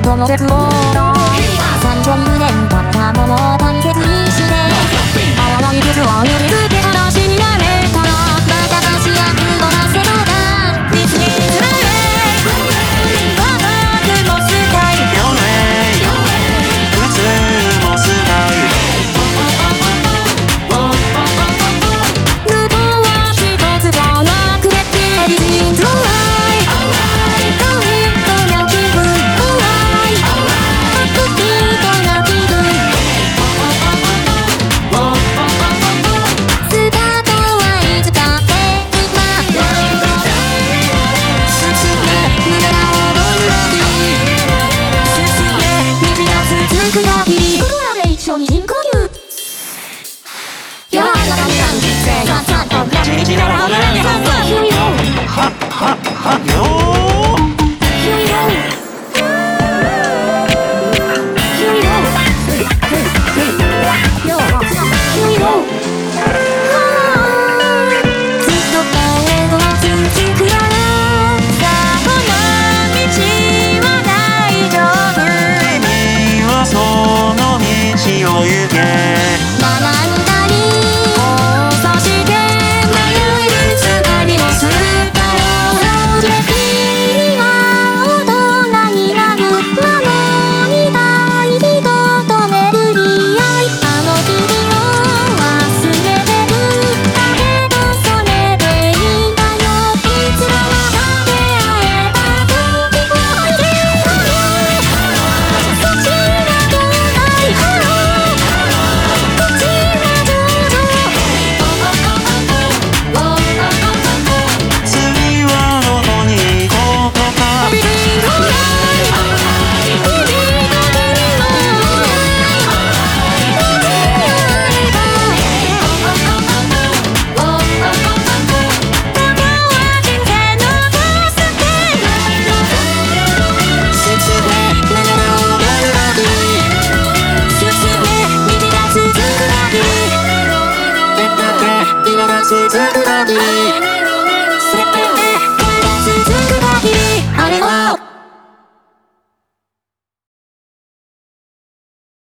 この絶望の30年経ったものを大切にして合わない傷を塗りつけ話になれたらまた足やくのなせそうだ見つけづらい我がもスタイル普通もスタイル向こうは一つじゃなくて美人と愛どういうとな気分怖いアップビートな気分スタートはいつかって今進め胸が踊るのに進め道が続く限りフロアで一緒に深呼吸世の中になんてちゃんと立ち道なら危ないね続く限り